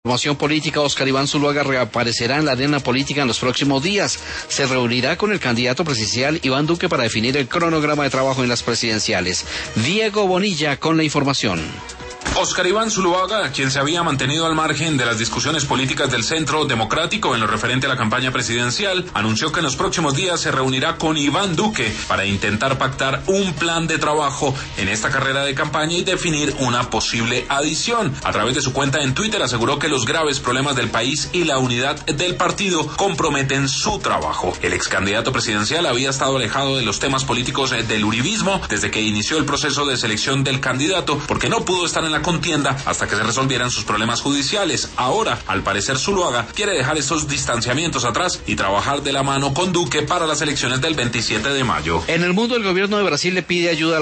Formación política, Óscar Iván Zuluaga reaparecerá en la arena política en los próximos días. Se reunirá con el candidato presidencial Iván Duque para definir el cronograma de trabajo en las presidenciales. Diego Bonilla con la información. Óscar Iván Zuluaga, quien se había mantenido al margen de las discusiones políticas del Centro Democrático en lo referente a la campaña presidencial, anunció que en los próximos días se reunirá con Iván Duque para intentar pactar un plan de trabajo en esta carrera de campaña y definir una posible adición. A través de su cuenta en Twitter aseguró que los graves problemas del país y la unidad del partido comprometen su trabajo. El ex candidato presidencial había estado alejado de los temas políticos del uribismo desde que inició el proceso de selección del candidato, porque no pudo estar en la contienda hasta que se resolvieran sus problemas judiciales. Ahora, al parecer, Zuluaga quiere dejar esos distanciamientos atrás y trabajar de la mano con Duque para las elecciones del 27 de mayo. En el mundo, el gobierno de Brasil le pide ayuda a